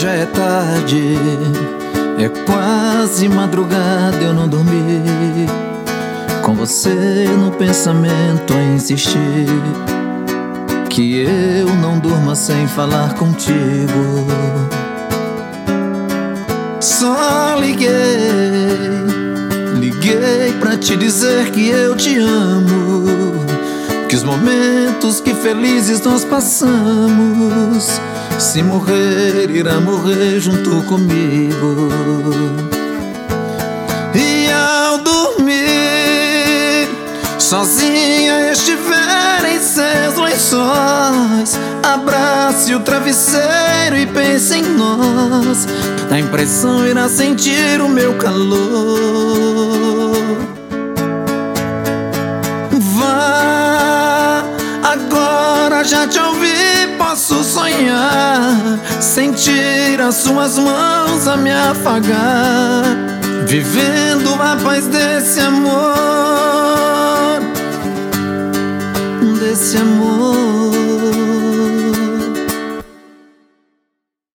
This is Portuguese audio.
já é tarde, é quase madrugada, eu não dormi. Com você no pensamento a insistir, que eu não durma sem falar contigo. Só liguei pra te dizer que eu te amo, que os momentos que felizes nós passamos, se morrer, irá morrer junto comigo. E ao dormir, sozinha estiver em seus lençóis, abrace o travesseiro e pense em nós. A impressão irá sentir o meu calor. Vá, agora já te ouvi, posso sonhar, sentir as suas mãos a me afagar, vivendo a paz desse amor, desse amor.